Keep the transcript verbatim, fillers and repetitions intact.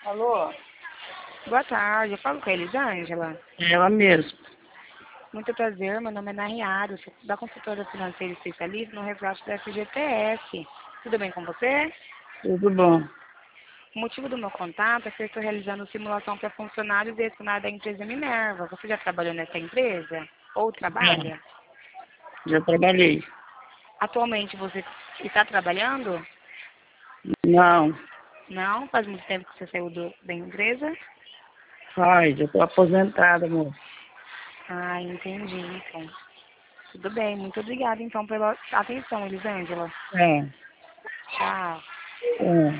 Alô? Boa tarde, eu falo com a Elisângela. Ela mesmo. Muito prazer, meu nome é Nariado, sou da consultora financeira especialista no resgate da F G T S. Tudo bem com você? Tudo bom. O motivo do meu contato é que eu estou realizando simulação para funcionários destinados da empresa Minerva. Você já trabalhou nessa empresa? Ou trabalha? Já trabalhei. Atualmente você está trabalhando? Não, Não? Faz muito tempo que você saiu do, da empresa? faz, eu tô aposentada, amor. Ah, entendi, então. Tudo bem, muito obrigada então pela atenção, Elisângela. É, Tchau. é.